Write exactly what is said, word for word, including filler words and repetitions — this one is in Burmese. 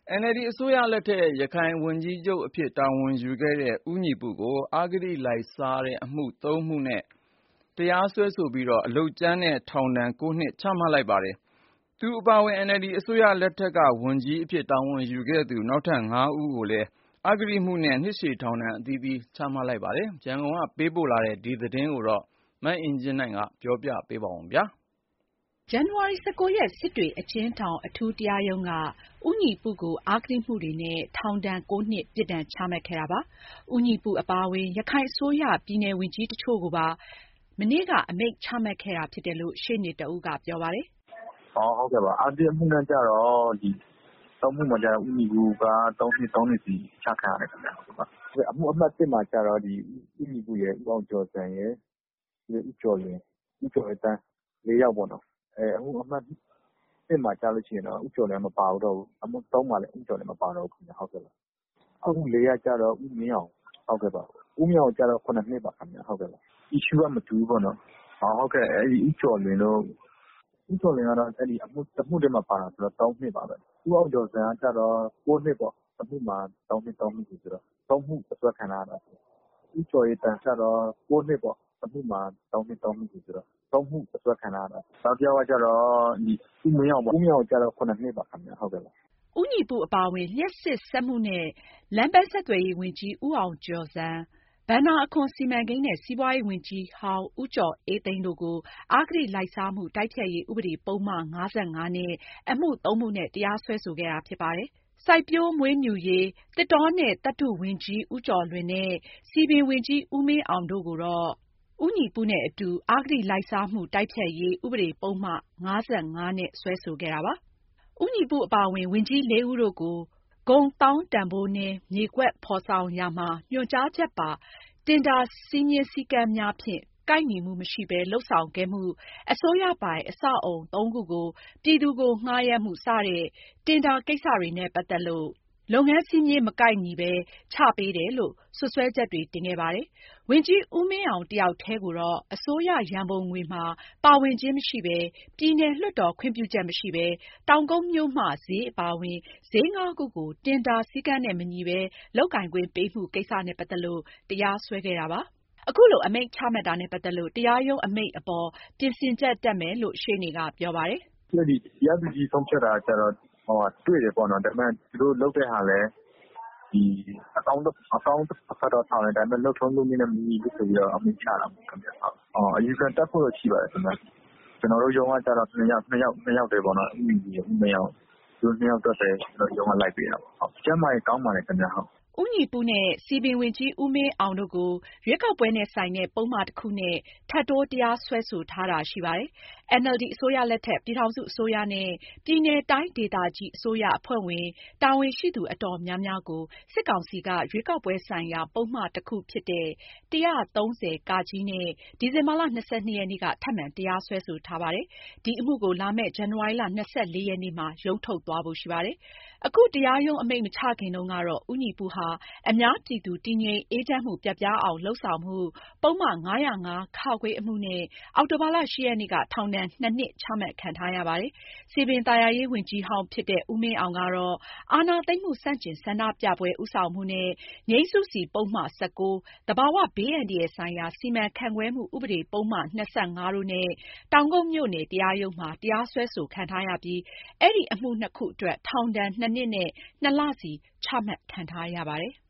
အန်အယ်လ်ဒီ အစိုးရလက်ထက် ရခိုင်ဝန်ကြီးချုပ်အဖြစ်တာဝန်ယူခဲ့တဲ့ ဦးညီပုကို အဂတိလိုက်စားတဲ့အမှု သုံးမှုနဲ့ တရားစွဲဆိုပြီး အလုပ်ကြမ်းနဲ့ ထောင်ဒဏ် ကိုးနှစ် ချမှတ်လိုက်ပါတယ်။ သူအပါအဝင် အန်အယ်လ်ဒီ အစိုးရလက်ထက်က ဝန်ကြီးအဖြစ်တာဝန်ယူခဲ့သူ နောက်ထပ် ငါးဦးကိုလည်း အဂတိမှုနဲ့ နှစ်ရှည်ထောင်ဒဏ် အသီးသီး ချမှတ်လိုက်ပါတယ်။ ရန်ကုန်ကပေးပို့တဲ့ ဒီသတင်းကို မအင်ကြင်းနိုင်က ပြောပြပေးပါမယ်။ဇန်နဝါရီ ၁၉ ရက် စစ်တွေအကျဉ်းထောင် အထူးတရားရုံးက ဦးညီပုကို အဂတိမှုတွေနဲ့ ထောင်ဒဏ် ကိုးနှစ် ပြစ်ဒဏ်ချမှတ်ခဲ့တာပါ။ ဦးညီပုအပါအဝင် ရခိုင်အစိုးရ ပြည်နယ်ဝန်ကြီးတချို့ကိုပါ မနေ့က အမိန့်ချမှတ်ခဲ့တာဖြစ်တယ်လို့ ရှေ့နေတဦးကပြောပါတယ်။ “ဟုတ်ကဲ့ပါ။ အဂတိအမှုနဲ့ကျတော့ ဒီသုံးမှုမှာကျတော့ ဦးညီပုက သုံးနှစ် သုံးနှစ်စီချခံရတယ်ခင်ဗျ။ အမှုအမှတ် မှာကျတော့ ဦးညီပုရယ်၊ ဦးအောင်ကျော်ဇံရယ်၊ ဦးကျော်လွင်၊ ဦးကျော်အေးသန်း လေးယောက်ပေါ့နော်။ အမှုအမှတ် မှာကျလို့ရှိရင်တော့ ဦးကျော်လွင်က မပါတော့ဘူး။ အမှု မှာလည်း ဦးကျော်လွင်မပါတော့ဘူးခင်ဗျ။ အမှု ကကျတော့ ဦးမင်းအောင်။ ဦးမင်းအောင်ကျတော့ ခုနှစ်နှစ်ပါခင်ဗျ။ issue ကမတူဘူးပေါ့နော်။ ဦးကျော်လွင်ကတော့ အမှုတမှုတည်းမှာပါတာဆိုတော့ သုံးနှစ်ပါပဲ။ ဦးအောင်ကျော်ဇံကတော့ ကိုးနှစ်ပေါ့။ တမှုမှာ သုံးနှစ် သုံးနှစ်စီဆိုတော့ သုံးမှုအစွဲခံထားရတာ။ ဦးကျော်အေးသန်းကျတော့ ကိုးနှစ်ပေါ့။ တမှုမှာ သုံးနှစ် သုံးနှစ်စီဆိုတော့ သုံးမှုအစွဲခံထားရတာ။ နောက်တယောက်ကတော့ ဦးမင်းအောင်ပေါ့။ ဦးမင်းအောင်ကျတော့ ခုနှစ်နှစ်ပါခင်ဗျ။” ဦးညီပုအပါအဝင် လျှပ်စစ်စက်မှုနဲ့ လမ်းပန်းဆက်သွယ်ရေးဝန်ကြီး ဦးအောင်ကျော်ဇံ၊ ဘဏ္ဍာအခွန်စီမံကိန်းနဲ့ စီးပွားရေးဝန်ကြီးဟောင်း ဦးကျော်အေးသိန်းတို့ကို အဂတိလိုက်စားမှု တိုက်ဖျက်ရေး ဥပဒေပုဒ်မ ၅၅ နဲ့ အမှု သုံးမှုနဲ့ တရားစွဲဆိုခဲ့တာဖြစ်ပါတယ်။ စိုက်ပျိုးမွေးမြူရေး၊ သစ်တောနဲ့ သတ္တုဝန်ကြီး ဦးကျော်လွင်နဲ့ စည်ပင်ဝန်ကြီး ဦးမင်းအောင်တို့ကိုတော့ ဦးညီပုနဲ့အတူ အဂတိလိုက်စားမှု တိုက်ဖျက်ရေး ဥပဒေပုဒ်မ ၅၅ နဲ့ စွဲဆိုခဲ့တာပါ။ ဦးညီပုအပါအဝင် ဝန်ကြီး လေးဦးတို့ကို ဂုဏ်သောင်းတန်ဖိုးနည်း မြေကွက်ဖော်ဆောင်ရာမှာ ညွှန်ကြားချက်ပါ တင်ဒါစည်းမျဉ်းစည်းကမ်းများဖြင့် ကိုက်ညီမှုမရှိဘဲ လုပ်ဆောင်ခဲ့မှု၊ အစိုးရပိုင် အဆောက်အဦ သုံးခုကို ပြည်သူကို ငှားရမ်းမှု စတဲ့ တင်ဒါကိစ္စတွေနဲ့ ပတ်သက်လို့ လုပ်ငန်းစည်းမျဉ်းမကိုက်ညီဘဲ ချပေးတယ်လို့ စွပ်စွဲချက်တွေ တင်ခဲ့ပါတယ်။ ဝန်ကြီးဦးမင်းအောင် တယောက်တည်းကိုတော့ အစိုးရရန်ပုံငွေမှာ ပါဝင်ခြင်းမရှိဘဲ ပြည်နယ်လွှတ်တော် ခွင့်ပြုချက်မရှိဘဲ တောင်ကုတ်မြို့မ ဈေးအပါအဝင် ဈေး ငါးခုကို တင်ဒါစည်းကမ်းနဲ့မညီဘဲ လုပ်ကိုင်ခွင့်ပေးမှု ကိစ္စနဲ့ ပတ်သက်လို့ တရားစွဲခဲ့တာပါ။ အခုလို အမိန့်ချမှတ်တာနဲ့ ပတ်သက်လို့ တရားရုံးအမိန့်အပေါ် ပြင်ဆင်ချက်တက်မယ်လို့ ရှေ့နေကပြောပါတယ်။ “တရားသူကြီးဆုံးဖြတ်တာကျတော့ တွေ့တယ်ပေါ့နော်။ ဒါပေမယ့် သူတို့လုပ်တဲ့ဟာလည်း အကောင်းဘက်တော့ဆောင်တယ်။ ဒါပေမယ့် လုပ်ထုံးလုပ်နည်းနဲ့မညီဘူးဆိုပြီးတော့ အမိန့်ချတာပေါ့ခင်ဗျ။ အယူခံတက်ဖို့တော့ရှိပါတယ်ခင်ဗျ။ ကျနော်တို့ရုံးကကျတော့ နှစ်ယောက်တည်းပေါ့နော်။ ဦးညီပုရယ်၊ ဦးမင်းအောင်ရယ်။ သူတို့နှစ်ယောက်အတွက်ပဲ ကျနော်တို့ရုံးကလိုက်ပေးတာပေါ့။ ကျန်းမာရေးကောင်းပါတယ်ခင်ဗျ။” ဦးညီပုနဲ့ စည်ပင်ဝန်ကြီး ဦးမင်းအောင်တို့ကို ရွေးကောက်ပွဲနဲ့ဆိုင်တဲ့ ပုဒ်မတခုနဲ့ ထပ်တိုးတရားစွဲဆိုထားတာရှိပါတယ်။ အင်န်အယ်လ်ဒီ အစိုးရလက်ထက် ပြည်ထောင်စုအစိုးရနဲ့ ပြည်နယ်တိုင်းဒေသကြီးအစိုးရအဖွဲ့ဝင် တာဝန်ရှိသူအတော်များများကို စစ်ကောင်စီက ရွေးကောက်ပွဲဆိုင်ရာ ပုဒ်မတခုဖြစ်တဲ့ ၁၃၀ နဲ့ ဒီဇင်ဘာလ ၂၂ ရက်နေ့က ထပ်မံတရားစွဲဆိုထားပါတယ်။ ဒီအမှုကို လာမယ့် ဇန်နဝါရီလ ၂၄ ရက်နေ့မှာ ရုံးထုတ်သွားဖို့ရှိပါတယ်။ အခု တရားရုံးအမိန့်မချခင်တုန်းကတော့ ဦးညီပုဟာ အများပြည်သူ တည်ငြိမ်အေးချမ်းမှု ပျက်ပြားအောင် လုပ်ဆောင်မှု ပုဒ်မ ၅၀၅ အမှုနဲ့ အောက်တိုဘာလ ၈ ရက်နေ့က ထောင်ဒဏ် နှစ်နှစ် ချမှတ်ခံထားရပါတယ်။ စည်ပင်သာယာရေးဝန်ကြီးဟောင်းဖြစ်တဲ့ ဦးမင်းအောင်ကတော့ အာဏာသိမ်းမှု ဆန့်ကျင်ဆန္ဒပြပွဲ ဦးဆောင်မှုနဲ့ ငြိမ်းစုစီပုဒ်မ ၁၉၊ သဘာဝဘေးအန္တရာယ်ဆိုင်ရာ စီမံခန့်ခွဲမှု ဥပဒေပုဒ်မ ၂၅ တို့နဲ့ တောင်ကုတ်မြို့နယ် တရားရုံးမှာ တရားစွဲဆိုခံထားရပြီး အဲဒီအမှုနှစ်ခုအတွက် ထောင်ဒဏ် နှစ်နှစ်နဲ့ နှစ်လစီ ချမှတ်ခံထားရပါတယ်။